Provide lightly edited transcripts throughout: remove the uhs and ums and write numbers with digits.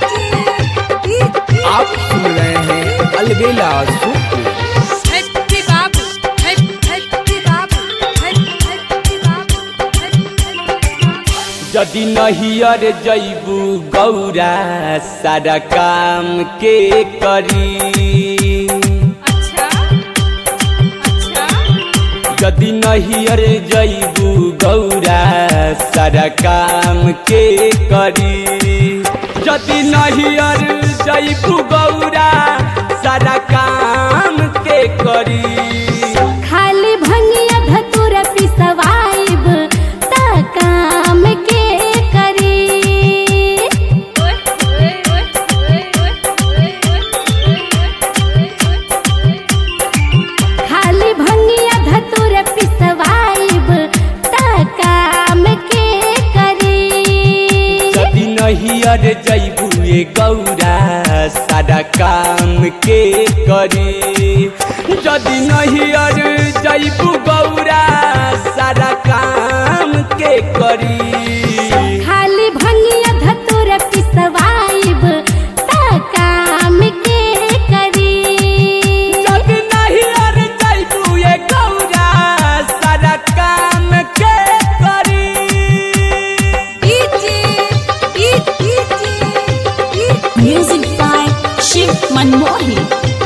आप सुन रहे हैं अलबेला सुपर। यदि नहियर जैबू गौरा सारा काम के करी। यदि नहियर जैबू गौरा सारा काम के करी। यदि नहियर जैबू गौरा सारा काम के करी। खाली भंगिया धतूरा पिसवाइब ता काम के करी। खाली भंगिया धतूरा पिसवाइब ता काम के करी। यदि नहियर जैबू ये गौरा सारा काम के करी। यदि नहियर जैबू गौरा सारा काम के करी। खाली भंगिया धतूरा पिसवाइब ता काम के करी। यदि नहियर जैबू ये गौरा सारा काम के करी। Music by Shiv Manmohi.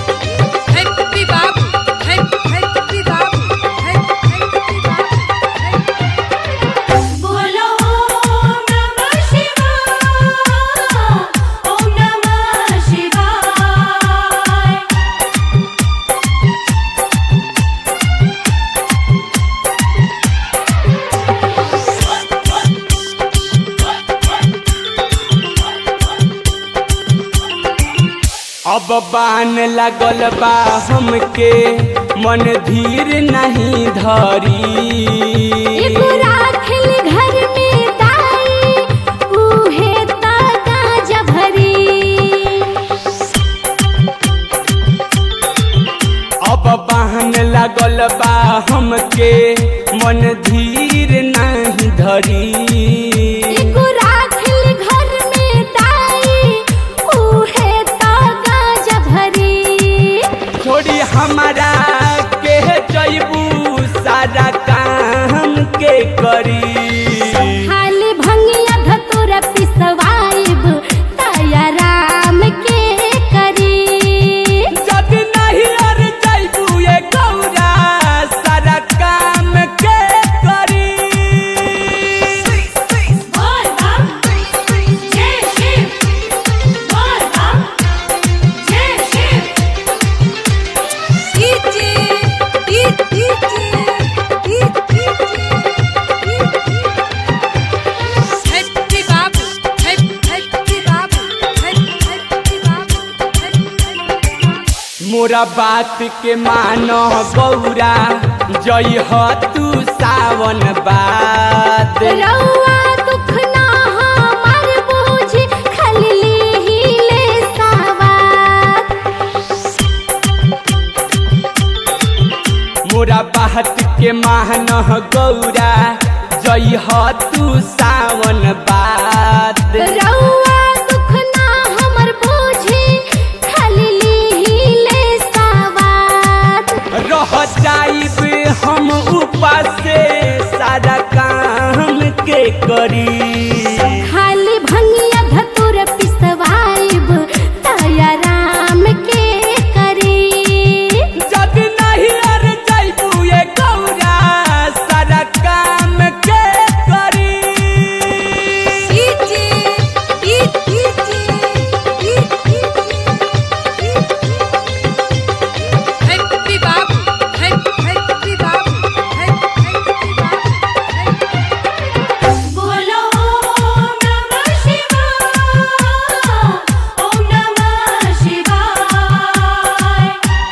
बोलो ओम नमः शिवाय, ओम नमः शिवाय। अब बान लगल बा हमके मन धीर नहीं धरी। एगो राखल घर में दाई उहे ता गाजा भरी। अब बान लगल बा हमके मन धीर नहीं धरी। एगो राखल घर में दाई उहे ता गाजा भरी। थोड़ी हमारा के जैबू सारा काम के करी। खाली भंगिया धतूरा पिसवाइब ताया राम के करी। यदि नहियर जैबू ये गौरा सारा काम के करी। मोरा बात के मानो गौरा जय हो तू सावन बात। रउआ दुख ना हमार बूझी खाली लीहिले सावात। मोरा बात के मानो गौरा जय हो तू सावन बात। रउआ दुख ना हमर बूझी खाली लीहिले सावात। रह जाइब हम ऊपर से सारा काम के करी। खाली भंगिया धतूरा पिसवाइब ताया राम के करी। यदि नहियर जैबू ये गौरा सारा काम के करी। बोलो ओम नमः शिवाय, ओम नमः शिवाय।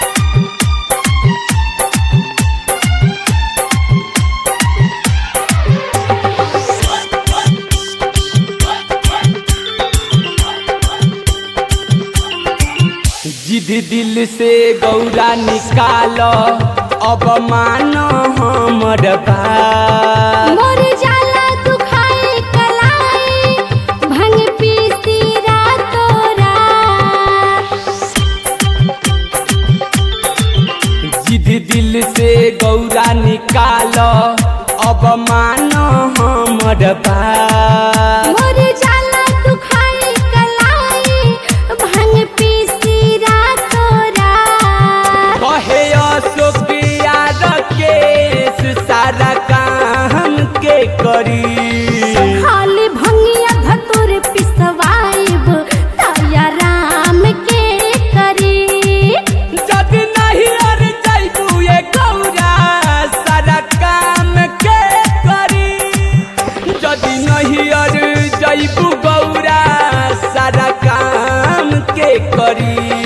जिद दिल से गौरा निकालो अब मानो हमर बात। मोर जाला दुखाए कलाई भंग पीसी रातो निकाल अब मानो हमर बात। मोर जाला दुखाई कलाई भांग पीसी रातो रात। कहे अशोक याद के सारा काम के करी। खाली भंगिया धतुर पिसवाइब दया राम के करी। जदि नहीं अर जैबू ये गौरा सारा काम के करी। जदि नहीं अर जैबू गौरा सारा काम के करी।